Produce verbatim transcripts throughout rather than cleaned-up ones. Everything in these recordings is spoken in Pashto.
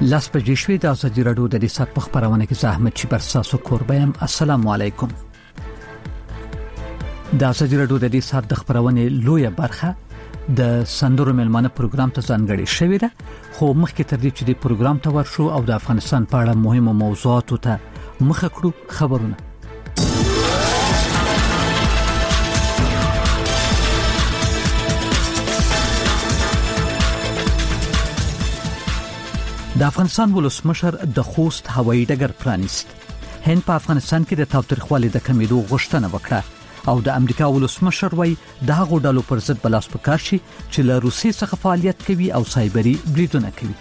لاس بجې شوې د ازادي راډیو د ریسات په خبرونه کې زحمت چې برساسو کوربم السلام علیکم. د ازادي راډیو د ریسات د خبرونه لویه برخه د سندرو ملمانه پروګرام ته ځانګړې شوې ده، خو مخکې تر دې چې د پروګرام ته ورشو او د افغانستان په اړه مهمه موضوعاتو ته مخه کړو خبرونه. د افغانستان ولسمشر د خوست هوایي ډګر پرانیست. هند په افغانستان کې د تاوتریخوالي د کمیدو غوښتنه وکړه او د امریکا ولسمشر وایي د هغو ډلو پر ضد بلاس پکار شي چې له روسیې څخه فعالیت کوي او سایبري بریدونه کوي.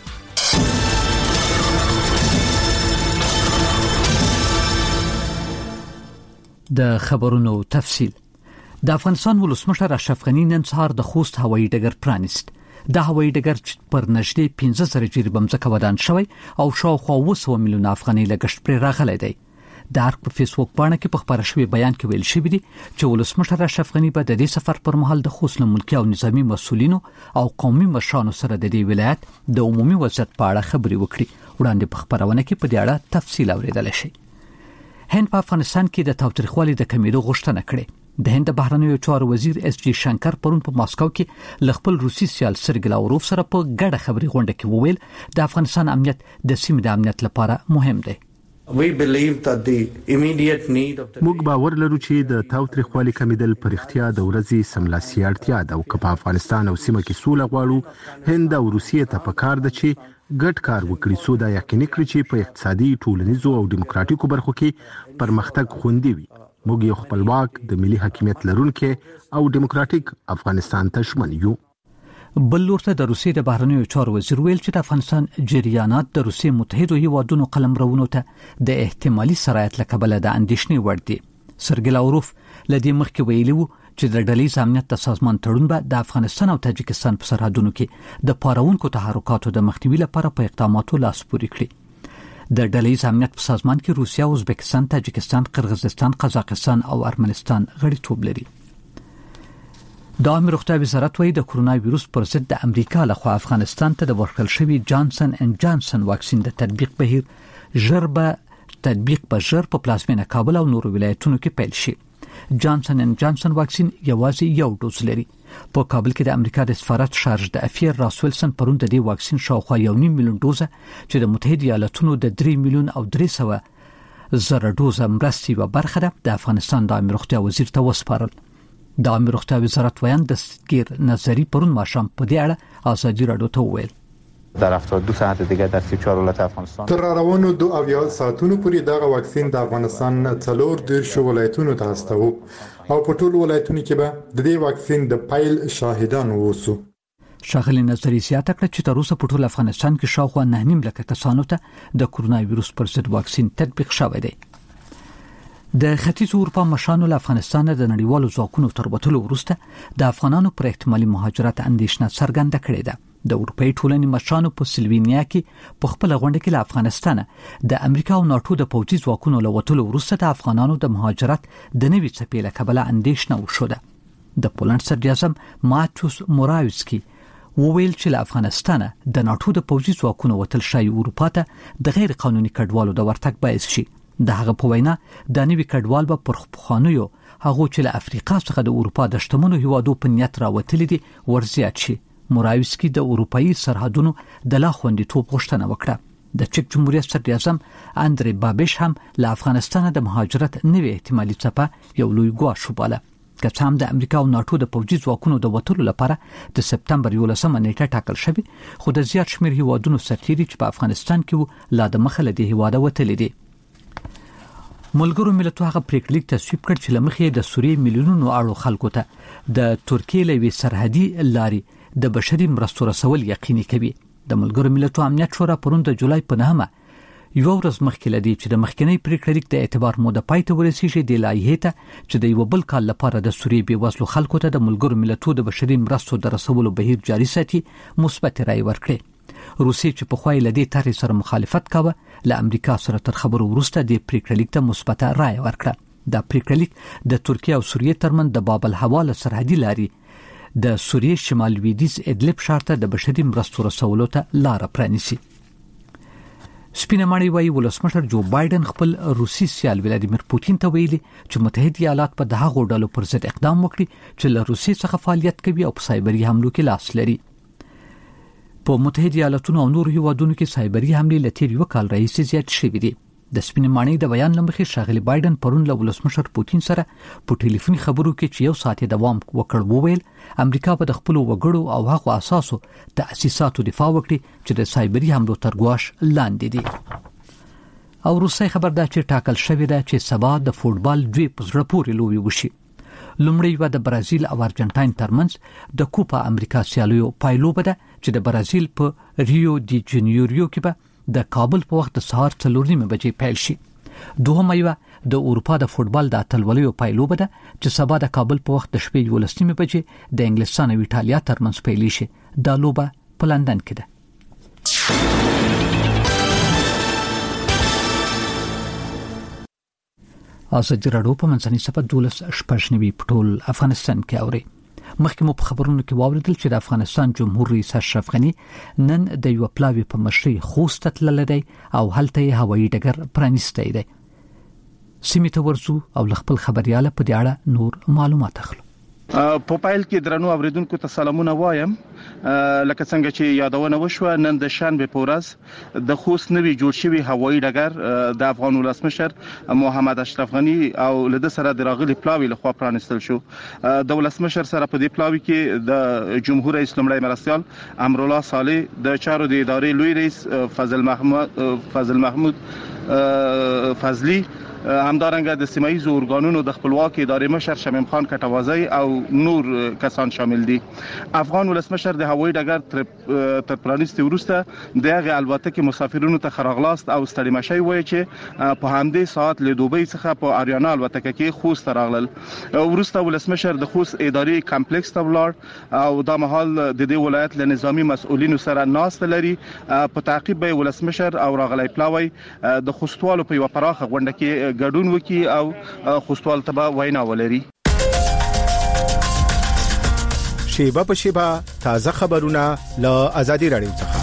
د خبرونو تفصیل. د افغانستان ولسمشر اشرف غني نن سهار د خوست هوایي ډګر پرانیست. د هوایي ډګر پر نږدې پنځه زره جریب بمځکه ودان شوی او شاوخوا اوه سوه میلیونه افغانۍ لګښت پرې راغلی دی. د ارګ په فیسبوک باندې کې په خبره شوی بیان کې ویل شوی دی چې ولسمشر اشرف غني په دې سفر پر مهال د خوست ملکي او نظامی مسؤلینو او قومي مشرانو سره د دې ولایت د عمومي وضعیت په اړه خبرې وکړي. وړاندې په خبرونه کې په دې اړه تفصیل اوریدل شي. هند په افغانستان کې د تاوتریخوالي د کمیدو غوښتنه کړې. د هند بهرنیو چارو وزیر اس جی شنکر پرون په ماسکو کې لخپل روسي سیال سرګی لاوروف سره په ګډه خبري غونډه کې وویل د افغانستان امنیت د سیمې د امنیت لپاره مهم دی. We believe that the immediate need of the موږ باور لرو چې د تاوتریخوالي کمیدل پر اختیار د ورځې سملاسي اړتیا ده او که په افغانستان او سیمه کې سوله غواړو هند او روسیې ته پکار ده چې ګډ کار وکړي څو دا یقیني کړي چې په اقتصادي ټولنیزو او دیموکراتیکو برخو کې پرمختګ خوندي وي. موږ یو خپلواک د ملي حاکمیت لرونکي او دیموکراتیک افغانستان ته ژمن یو. بل لورته د روسیې د بهرنیو چارو وزیر ویل چې د افغانستان جریانات د روسیې متحدو هیوادونو قلمرونو ته د احتمالي سرایت له کبله د اندېښنې وړ دي. سرګی لاوروف لدې مخکې ویلي وو چې د ډلهیز امنیت د سازمان تړون به د افغانستان او تاجکستان په سرحدونو کې د پارونکو تحرکاتو د مخنیوي لپاره په اقداماتو لاس پورې کړي. د ډلهیز امنیت په سازمان کې روسیا، ازبکستان، تاجکستان، قرغیزستان، قزاقستان او ارمنستان غړیتوب لري. د عامه روغتیا وزارت وايي د کرونا وایروس پر ضد د امریکا لخوا افغانستان ته د ورکړل شوی جانسن اینډ جانسن واکسین د تطبیق بهیر ژر به تطبیق په ژر په پلازمینه کابل او نورو ولایتونو کې پیل شي. جانسن اینډ جانسن واکسین یوازې یو ډوز لري. په کابل کې د امریکا د سفارت شارژ د افیر راس ویلسن پرون د دې واکسین شاوخوا یو نیم میلیون ډوزه چې د متحده ایالاتونو د درې میلیون او درې سوه زره ډوزه مرستې و برخه ده د افغانستان د عامه روغتیا وزیر ته وسپارل. د عامه روغتیا وزارت ویان دستگیر نظری پرون ماښام په دې اړه ازادي راډیو ته وویل در هفتاد و دو ساعت دیگه در سی و چهار ولایت افغانستان تر روانو دو اویا ساعتونو پورې دغه واکسین د افغانستان څلور دیرش ولایتونو ته استوو او په ټولو ولایتونو کې به د دې واکسین د پیل شاهدان ووسو. شاغلی نظری زیاته کړه چې تر اوسه په ټول افغانستان کې شاوخوا نه نیم لکه کسانو ته د کرونا وایروس پر ضد واکسین تطبیق شوی دی. د ختیځ اروپا مشرانو له افغانستان د نړیوالو ځواکونو تر وتلو وروسته د افغانانو پر احتمالي مهاجرت اندېښنه څرګنده کړې ده. د اروپאי ټولنې مشرانو په سلوینیا کې په خپل غونډه کې له افغانستان د امریکا او ناتو د پوځي ځواکونو له وتلو وروسته د افغانانو د مهاجرت د نوي څپې له کبله اندېښنه وشوه. د پولند صدر اعظم ماتوس مورایوسکی وویل چې له افغانستان د ناتو د پوځي ځواکونو وتل شای اروپا ته د غیر قانوني کډوالو د ورتګ باعث شي. د هغه په وینا د نوي کډوال به پر پخوانیو هغه چې له افریقا څخه د اروپا د شتمنو هیوادو په نیت راوتلي دي ورزیات شي. مورایوسکی د اروپאי سرحدونو د لا خوندیتوب غوښتنه وکړه. د چک جمهوریت صدر اعظم اندری بابش هم له افغانستان د مهاجرت نوې احتمالي څپه یو لوی ګواښ وباله. که څه هم د امریکا او ناتو د پوځي ځواکونو د وتلو لپاره د سپتمبر یولسمه نیټه ټاکل شوې، خو د زیات شمېر هیوادونو سرتیري چې په افغانستان کې وو لا د مخه له دې هیواده وتلي دي. ملګرو ملتونو هغه پریکړه تصویب کړ چې لمخې د سوریې میلیونونو اړو خلکو ته د ترکیې لوي سرحدي لارې د بشري مرستو رسول یقیني کوي. د ملګرو ملتونو امنیت شورا پرون د جولای په نهمه یو ورځ مخکې لدی چې د مخکنی پریکړه د اعتبار موده پای ته ورسیږي د لایحې ته چې د یو بل کال لپاره د سوریې بیوزلو خلکو ته د ملګرو ملتونو د بشري مرستو د رسولو بهیر جاري ساتي مثبت رائے ورکړي. روسیې چې په خوای لدی طرح سره مخالفت کاوه له امریکا سره تر خبرو وروسته د پریکړه ته مثبت رائے ورکړه. د پریکړه د ترکیه او سوریې ترمن د باب الحواله سرحدي لاري د سوریې شمال لویدیځ ادلب ښار ته د بشري مرستو رسولو ته لار پرانیسي. سپینماړی وايي ولسمشر جو بایدن خپل روسي سیال ولادیمیر پوتین ته ویلي چې متحده ایالات په دغه ډلو پر ضد اقدام وکړي چې له روسي څخه فعالیت کوي او په سایبري حملو کې لاس لري. په متحده ایالاتونو او نورو هیوادونو کې سایبري حملې له تیر یو کال راهیسې زیات شوې دي. د سپینماړی د بیان لمخې شاغلی بایدن پرون له ولسمشر پوتین سره په ټلیفوني خبرو کې چې یو ساعت دوام وکړ وویل امریکا په خپل وګړو او هغو اساسو تاسیساتو دفاع وکړي چې د سایبري حملو تر ګواښ لاندې دي. او روسي خبر دا چې ټاکل شوې ده چې سبا د فوټبال دوی په زړه پورې لوبي وشي. لومړی و د برازیل او ارجنټاین ترمنځ د کوپا امریکا سیالیو پایلوبه ده چې د برازیل په ریو دی جنیورو کې به د کابل په وخت د سهار څلور نیمه بجې پیل شي. دوهمه یو د اروپا د فوټبال د اتلولیو پایلوبه ده چې سبا د کابل په وخت د شپې یولس نیمه بجې د انګلستان او ایټالیا ترمنځ پیل شي. دا لوبه په لندن کې ده. ازادي راډیو په منځني سپه دولس شپږنوي پټول افغانستان کې اوري. مخکې مو په خبرونو کې واوریدل چې د افغانستان جمهور رئیس اشرف غنی نن د یو پلاوی په مشرۍ خوست تللی دی او هلته هوایي ډګر پرانیستی دی. سیمې ته ورسو او خپل خبرياله په دې اړه نور معلومات اخلو. په پایل کې درنو اوریدونکو ته سلامونه وایم. لکه څنګه چې یادونه وشوه نن د شنبه په ورځ د خوست نوي جوړ شوی هوایي ډګر د افغان ولسمشر محمد اشرف غنی او له سره د راغلي پلاوی له خوا پرانستل شو. د ولسمشر سره په دې پلاوی کې د جمهور رئیس لمړی مرستيال امرالله صالح د چارو د ادارې لوی رئیس فضل محمود فضل محمود فضلی همدارنګه د سیمایي اورګانونو د خپلواکي ادارې مشر شمیم خان کټوازی او نور کسان شامل دي. افغان ولسمشر د هوایي ډګر تر پرانیستي وروسته د هغه البته مسافرونو ته خراغلاست او ستړي مشي وایي چې په همدې ساعت له دوبۍ څخه په اریانا البته کې خوست راغلل. وروسته ولسمشر د خوست ادارې کمپلیکس ته ولاړ او د مهال د دې ولایت له نظامی مسؤلینو سره ناست لري. په تعقیب به ولسمشر او راغلی پلاوی د خوستوالو په یو پراخه غونډه کې ګډون وکي او خوستوال ته وینا ولري. شیبه په شیبه تازه خبرونه له ازادي راډیو څخه.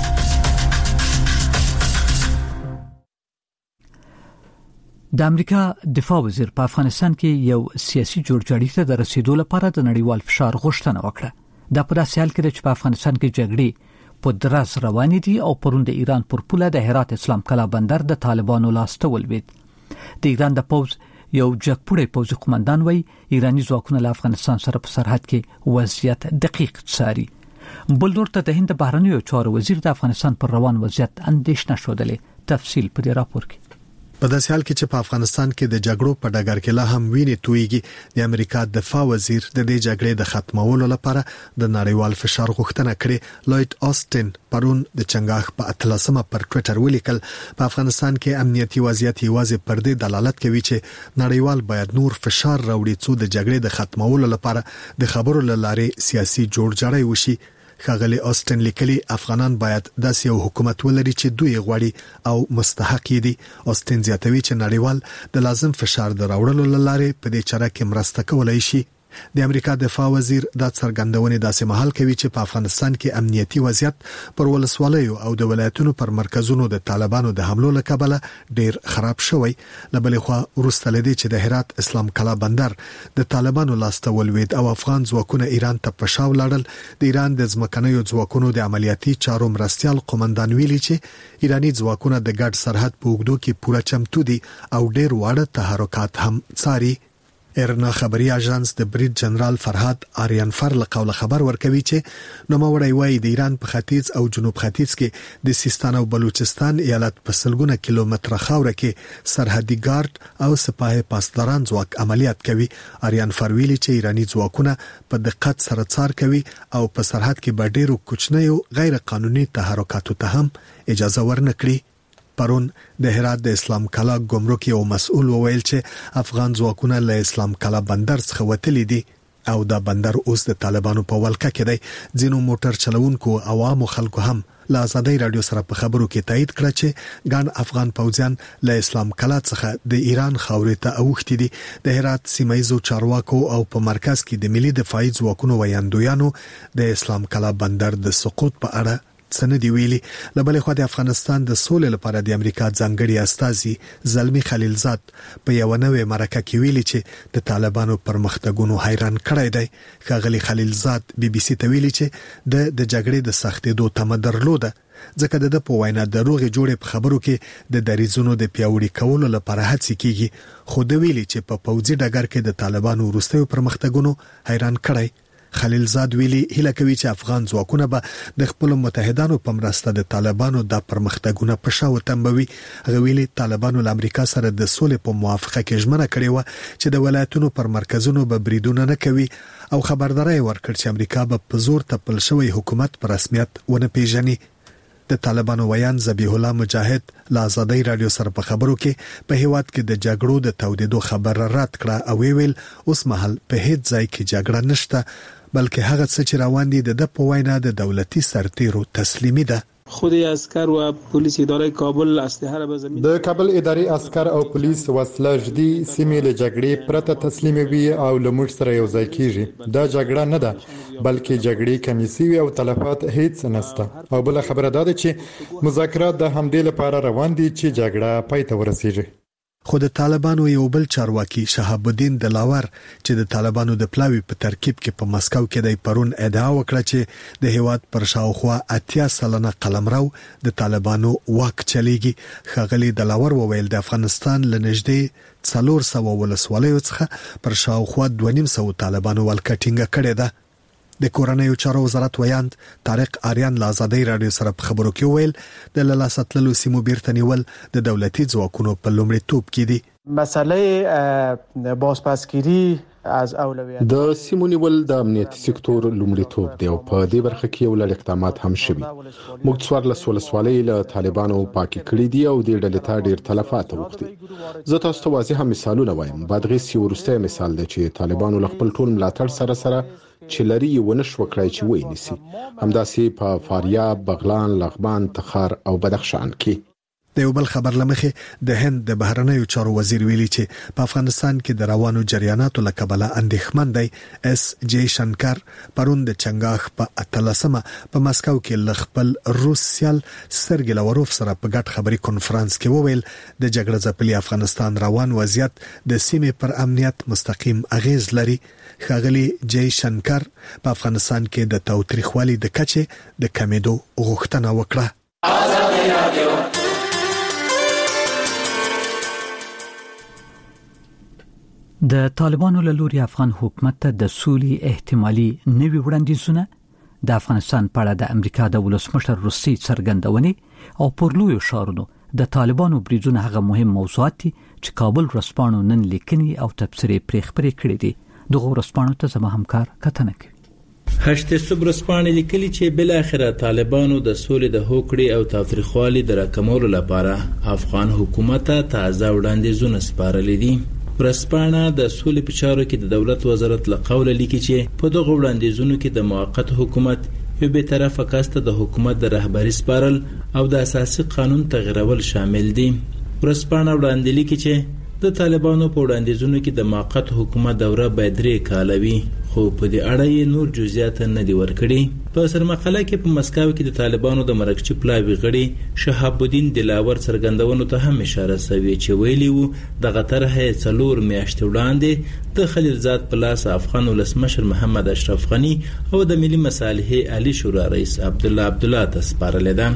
د امریکا دفاع وزیر په افغانستان کې یو سیاسي جوړجاړي ته د رسیدو لپاره د نړیوال فشار غوښتنه وکړه. دا په داسې حال کې چې په افغانستان کې جګړې په درس روان دي او پرون د ایران پر پوله د هرات اسلام کلا بندر د طالبانو لاسته ولوید. د ایران د پوز یو جګپوړی پوځي قومندان وایي ایرانی ځواکونه له افغانستان سره په سرحد کې وضعیت دقیق څاري. بل نور ته د هند بهرنیو چارو وزیر د افغانستان پر روان وضعیت اندېښنه شودلې. تفصیل په دې راپور کې. په داسې حال کې چې په افغانستان کې د جګړو په ډګر کې لا هم ویني تویږي د امریکا دفاع وزیر د دې جګړې د ختمولو لپاره د نړیوال فشار غوښتنه کړې. لوید آستن پرون د چنګاخ په اتلسمه پر ټوئیټر ولیکل په افغانستان کې امنیتي وضعیت یوازې پر دې دلالت کوي چې نړیوال باید نور فشار راوړي څو د جګړې د ختمولو لپاره د خبرو لارې سیاسي جوړجاړی وشي. خاغلی آستن لیکلي افغانان باید داسې یو حکومت ولري چې دوی غواړي او مستحق دي. آستن زیاتوي چې نړیوال د لازم فشار د راوړلو لارې په دې چاره کې مرسته کولای شي. د امریکا دفاع وزیر دا څرګندونه داسې محل کوي چې په افغانستان کې امنیتي وضعیت پر ولسوالیو او د ولایتونو پر مرکزونو د طالبانو د حملو له کبله ډیر خراب شوی. لبلې خو وروسته لدی چې د هرات اسلام کلا بندر د طالبانو لاسته ولوید او افغان ځواکونه ایران ته پښاو لاړل. د ایران د ځمکنیو ځواکونو د عملیاتي چارو مرستيال قومندان ویلي چې ایرانی ځواکونه د ګډ سرحد په اوږدو کې پوره چمتو دي او ډیر واړه تحرکات هم څاري. ایرنا خبري اژانس د بریټ جنرال فرهاد آریانفر له قوله خبر ورکوي چې نو موري وای د ایران په ختیځ او جنوب ختیځ کې د سیستان او بلوچستان ایالت په سلګونه کیلومتره خاوره کې سرحدي ګارد او سپاه پاسداران ځواک عملیات کوي. آریانفر ویلي چې ایرانی ځواکونه په دقت سره څار کوي او په سرحد کې به ډیرو کوچنیو غیر قانوني تحرکاتو ته هم اجازه ورنکړي. پرون د هرات د اسلام کلا ګمرک یو مسؤل وویل چې افغان ځواکونه له اسلام کلا بندر څخه وتلي دي او دا بندر اوس د طالبانو په ولکه کې دی. ځینو موټر چلوونکو عوامو خلکو هم له ازادي رادیو سره په خبرو کې تایید کړ چې ګان افغان پوځیان له اسلام کلا څخه د ایران خاورې ته اوښتي دي. د هرات سیمایي چارواکو او په مرکز کې د ملي دفاعي ځواکونو ویاندویانو د اسلام کلا بندر د سقوط په اړه څنګه دی ویلي. لبل خو د افغانستان د سولې لپاره د امریکا ځانګړي استازي زلمی خلیلزاد په یو نوې مرکه کې ویلي چې د طالبانو پرمختګونو حیران کړی دی. ښاغلي خلیلزاد بي بي سي ته ویلي چې د د جګړې د سختېدو تمه درلوده، ځکه د په وینا د روغې جوړې په خبرو کې د دریزونو د پیاوړي کولو لپاره هڅې کیږي، خو د ویلي چې په پوځي ډګر کې د طالبانو وروستیو پرمختګونو حیران کړی. خلیلزاد ویلي هیله کوي چې افغان ځواکونه به د خپل متحدانو په مرسته د طالبانو د پرمختګونو په شاو تنبوي. هغه ویلي طالبانو له امریکا سره د سولې په موافقه کې ژمنه کړې و چې د ولایتونو پر مرکزونو به بریدونه نه کوي او خبرداري ورکړ چې امریکا به په زور تپل شوی حکومت په رسمیت ونه پیژني. د طالبانو ویان ذبیح الله مجاهد له آزادۍ رادیو سره په خبرو کې په هیواد کې د جګړو د تودېدو خبر رات کړه او ویل اوس مهال په هیڅ ځای کې جګړه نشته، بلکې هغه څه چې روان دي د په وینا د دولتي سرتیرو تسلیمي ده. خود عسكر و پلیس اداره کابل اسلحه را به زمین د کابل اداري عسكر او پلیس وسله جدي سیمې له جګړې پرته تسلیموي او لمر سره یو ځای کیږي. دا جګړه نه ده بلکې جګړې کمیسي او تلفات هیڅ نشته. او بل خبره ده چې مذاکرات د همدې لپاره روان دي چې جګړه پای ته ورسیږي. خو د طالبانو یو بل چارواکي شهاب الدین دلاور چې د طالبانو د پلاوی په ترکیب کې په مسکو کې د پرون ادعا وکړه چې د هیواد پر شاوخوا اتیا سلنه قلمرو د طالبانو واک چلیږي. ښاغلي دلاور وویل د افغانستان لنږدې څلور سوه ولسوالیو څخه پر شاوخوا دوه نیم سوه طالبانو ولکټینګ کړي ده. د کورنیو چارو وزارت ویاند طارق آریان له آزادۍ رادیو سره په خبرو کې ویل د لاساتلو سیمو بیرته نیول د دولتي ځواکونو په لومړیتوب کې دي. مسئله بازپسگیری از اولویت د سیمو نیول د امنیتي سکتور لومړیتوب دی او په دې برخه کې یو لړ اقدامات هم شوي. موږ څوارلس ولسوالۍ له طالبانو پاکي کړې دي او د ډلې ته ډېر تلفات وکړي. زه تاسو ته واضح مثالونه وایم. بادغیس یو وروستی مثال دی چې طالبانو له خپل ټول ملاتړ سره سره چې لري ونه شو کړای چې وای نسی. همداسې په فاریاب، بغلان، لغمان، تخار او بدخشان کې. د یو بل خبر لمخې د هند د بهرنیو چارو وزیر ویلي چې په افغانستان کې د روانو جریاناتو له کبله اندېښمن دی. اس جی شنکر پرون د چنګاخ په اتلسمه په مسکو کې ل خپل روس سیال سرګی لاوروف سره په ګډ خبري کانفرنس کې وویل د جګړه ځپلي افغانستان روان وضعیت د سیمې پر امنیت مستقیم اغیز لري. ښاغلي جی شنکر په افغانستان کې د تاوتریخوالي د کچې د کمیدو غوښتنه وکړه. د طالبانو له لوري افغان حکومت ته د سولې احتمالي نوي وړاندیزونه د افغانستان په اړه د امریکا د ولسمشر روسي څرګندونې او پر لویو ښارونو د طالبانو بریدونه هغه مهم موضوعات دي چې کابل ورسپانو نن لیکني او تبصرې پرې خبرې کړې دي. دغه ورسپانو ته زما همکار کتنه کوي. هشت صبر سپانې لیکلي چې بل اخره طالبانو د سولې د هوکړې او تاوتریخوالي د راکمولو لپاره افغان حکومت ته تازه وړاندیزونه سپارلي دي. ورسپانه د سولې په چارو کې د دولت وزارت له قوله لیکي چې په دغه وړاندیزونو کې د موقت حکومت یو به طرفه کاسته د حکومت د رهبری سپارل او د اساسي قانون تغیرول شامل دي. ورسپانه وړاندې لیکي چې د طالبانو په وړاندیزونو کې د موقت حکومت دوره باید درې کاله وي، خو په دې اړه یې نور جزئیات نه دي ورکړي. په سرمقاله کې په مسکو کې د طالبانو د مرکزي پلاوی غړي شهاب الدین دلاور څرګندونو ته هم اشاره شوې چې ویلي وو دغه طرحه څلور میاشتې وړاندې د خلیلزاد په لاس افغان ولسمشر محمد اشرف غنی او د ملي مصالحې عالی شورا رئیس عبد الله عبد الله ته سپارل ده.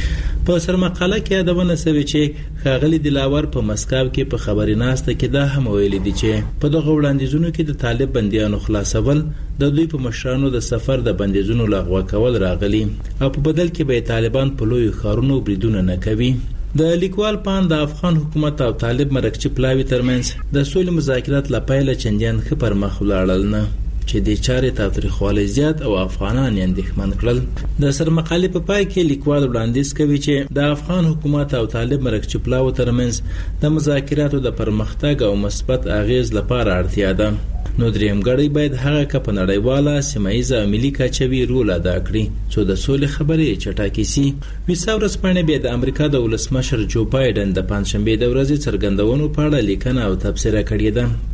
په سرمقاله کې یادونه شوې چې ښاغلي دلاور په مسکو کې په خبري ناسته کې دا هم ویلي دي چې په دغه وړاندیزونو کې د طالب بنديانو خلاصول د دوی په مشرانو د سفر د بندیزونو لغوه کول راغلي او په بدل کې به طالبان په لوی ښارونو بریدونه نه کوي. د لیکوال پان د افغان حکومت او طالب مرکزي پلاوی ترمنځ د سولې مذاکرات لپاره چندین ښه پر مخ ولاړل نه چې د چارې تاوتریخوالی زیات او افغانان یې اندېښمن کړل. د سرمقالې په پای کې لیکوال وړاندیز کوي چې د افغان حکومت او طالب مرکزي پلاوی ترمنځ د مذاکراتو د پرمختګ او مثبت اغیز لپاره اړتیا ده. نو دریم غړي باید هغه ک په نړیواله سیمایي او ملي کچوي رول ادا کړي چې د سولې خبرې چټاکې سي. ویساورس باندې به د امریکا د ولسمشر جو بایدن د پنځشنبه د ورځې څرګندونو په اړه لیکنه او تبصره کړې ده.